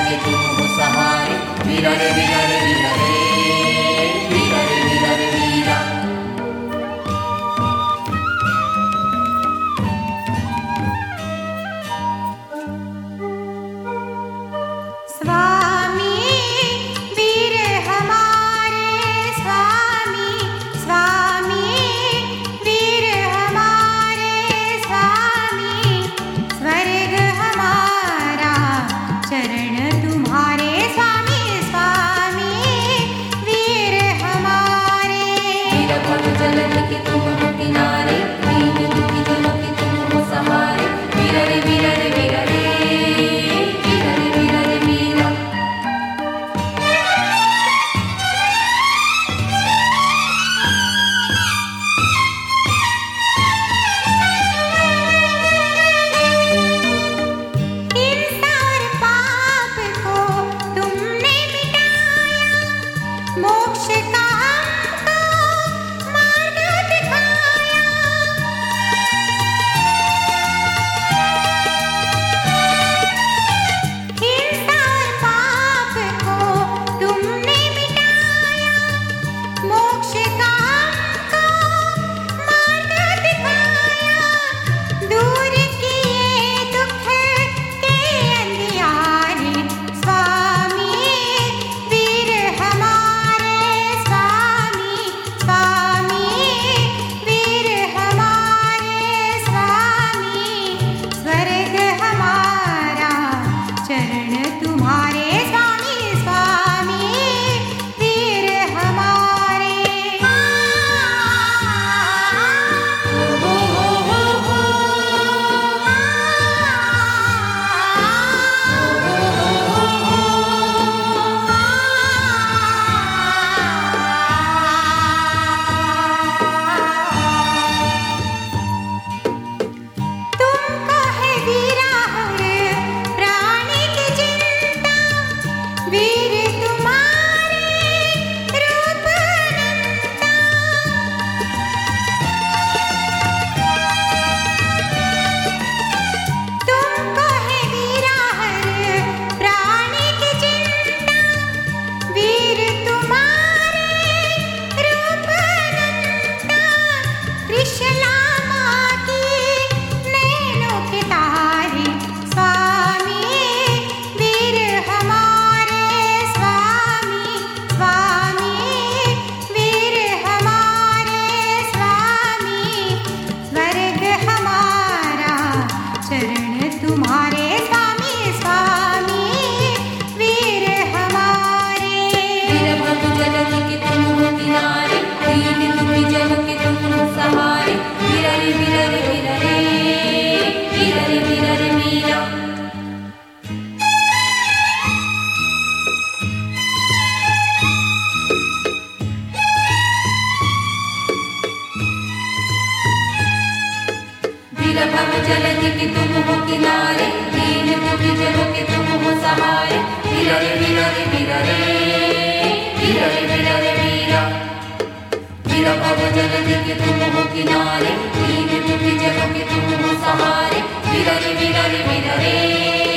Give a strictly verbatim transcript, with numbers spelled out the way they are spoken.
के तुम हो सहारे, वीरा रे वीरा रे वीरा रे, वीरा रे वीरा रे वीरा। स्वामी वीर हमारे, स्वामी स्वामी वीर हमारे, स्वामी स्वर्ग हमारा चरण तुम्हारे, स्वामी स्वामी वीर हमारे। वीरा भव जलधि के तुम हो किनारे, दीन दुखी जनों के तुम हो सहारे, वीरा रे वीरा रे वीरा रे, वीरा रे वीरा रे वीरा। हिंसा और पाप को तुमने मिटाया, मोक्ष का हमको मार्ग दिखाया। हिंसा और पाप को तुमने मिटाया, मोक्ष का हमको मार्ग दिखाया। दूर किए दुख के अंधियारे, स्वामी वीर हमारे, स्वामी स्वामी वीर हमारे, स्वामी स्वर्ग हमारा चरण तुम्हारे, स्वामी स्वामी वीर हमारे। हो हो हो हो तुमको है वीरा हर प्राणी की चिंता, वीर तुम्हारे रूप अनंता। तुमको है वीरा हर प्राणी की चिंता, वीर तुम्हारे रूप अनंता। त्रिशला माँ की नैनों के तारे, स्वामी वीर हमारे, स्वामी स्वामी वीर हमारे, स्वामी स्वर्ग हमारा चरण तुम्हारे, स्वामी स्वामी वीर हमारे। वीरा भव जलधि के तुम हो किनारे, दीन दुखी जनों के तुम हो सहारे, वीरा रे वीरा रे वीरा रे, वीरा रे वीरा रे वीरा। वीरा भव जलधि के तुम हो किनारे, दीन दुखी जनों के तुम हो सहारे, वीरा रे वीरा रे वीरा रे, वीरा रे वीरा रे वीरा। वीरा भव जलधि के तुम हो किनारे, दीन दुखी जनों के तुम हो सहारे, वीरा रे वीरा रे वीरा रे,